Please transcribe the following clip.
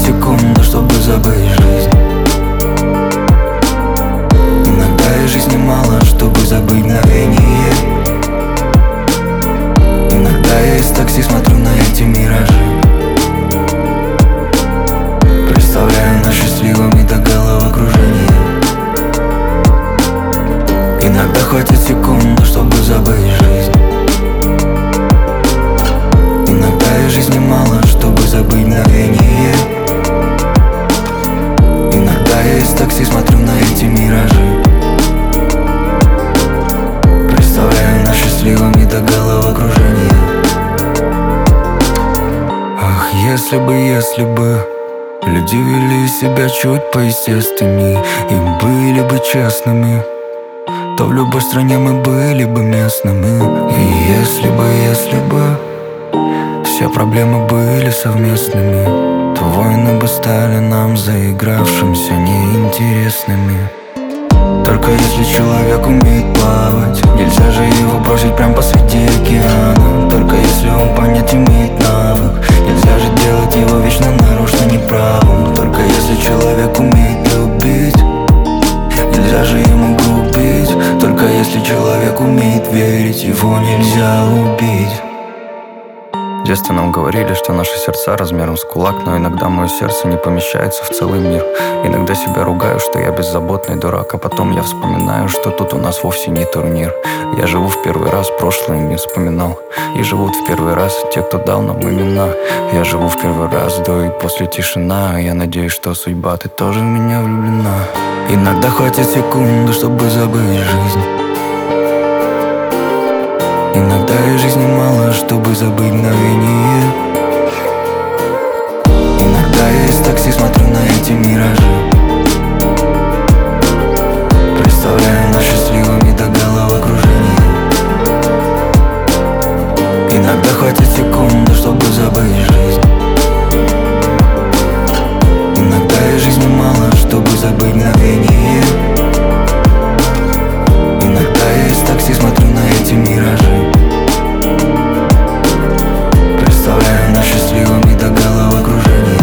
секунду, чтобы забыть жизнь. Иногда и жизни мало, чтобы забыть мгновение. Иногда я из такси смотрю на эти миражи, представляю нас счастливыми до головокружения. Иногда хватит секунды, чтобы забыть жизнь. Иногда и жизни мало, чтобы забыть мгновение. Иногда я из такси смотрю на эти миражи, представляю нас счастливыми до головокружения. Ах, если бы люди вели себя чуть поестественней и были бы честными, то в любой стране мы были бы местными. И если бы все проблемы были совместными, то войны бы стали нам, заигравшимся, неинтересными. Только если человек умеет плавать, нельзя же его бросить прямо посреди океана. Только если он понять имеет навык, нельзя же делать его вечно нарочно неправым. Только если человек умеет любить, нельзя же ему грубить. Только если человек умеет верить, его нельзя убить. В детстве нам говорили, что наши сердца размером с кулак, но иногда мое сердце не помещается в целый мир. Иногда себя ругаю, что я беззаботный дурак, а потом я вспоминаю, что тут у нас вовсе не турнир. Я живу в первый раз, прошлое не вспоминал, и живут в первый раз те, кто дал нам имена. Я живу в первый раз, до и после тишина. Я надеюсь, что судьба, ты тоже в меня влюблена. Иногда хватит секунды, чтобы забыть жизнь. Иногда и жизни мало, чтобы забыть мгновение. Иногда я из такси смотрю на эти миражи, представляю нас счастливыми до головокружения. Иногда хватит секунды, чтобы забыть жизнь. Иногда и жизни мало, чтобы забыть мгновение. Иногда я из такси смотрю на эти миражи, представляю нас счастливыми до головокружения.